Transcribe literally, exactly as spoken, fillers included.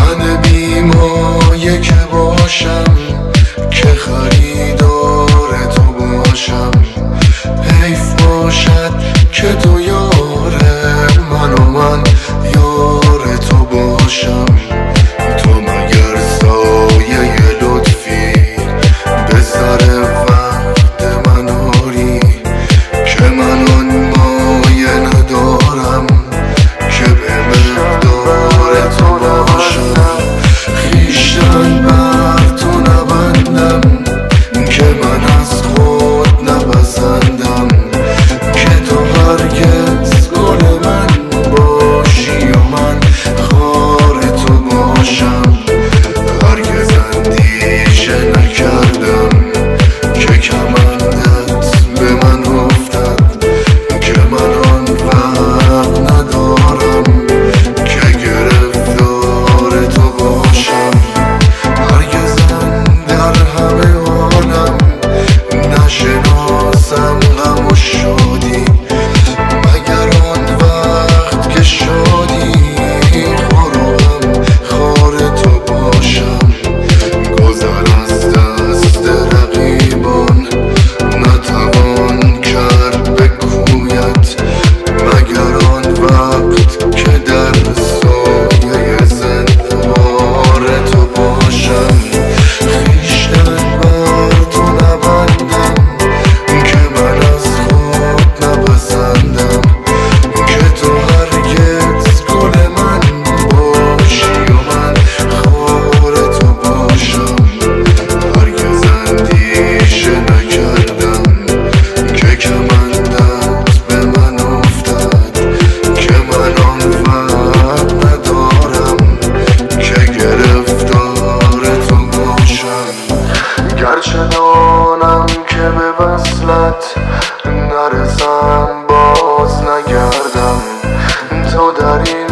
من بیمایه که باشم، که خریدار تو باشم. حیف باشد که تو یار من و من یار تو باشم. تو مگر سایه لطفی به سر وقت من آری، که من آن مایه ندارم که به مقدار تو باشم. خویشتن بر تو نبندم که من از خود نپسندم، که تو هرگز گل من باشی و من خار تو باشم. هرگز اندیشه نکردم که کمندت به من افتد، که من آن وقت ندارم که گرفتار تو باشم. هرگزم در همه عالم نشناسم غم و شادی، مگر آن وقت که شادی خور و غم خار تو باشم. گذر از دست رقیبان نتوان کرد به کویت، مگر آن وقت که در سایه زنهار تو باشم. خویشتن بر تو نبندم که من از خود نپسندم، که تو هرگز گل من باشی و من خار تو باشم. هرگز اندیشه نکردم که کمندت به من افتد، که من آن وقت ندارم که گرفتار تو باشم. گرچه دانم که به وصلت نرسم باز نگردم، تو در این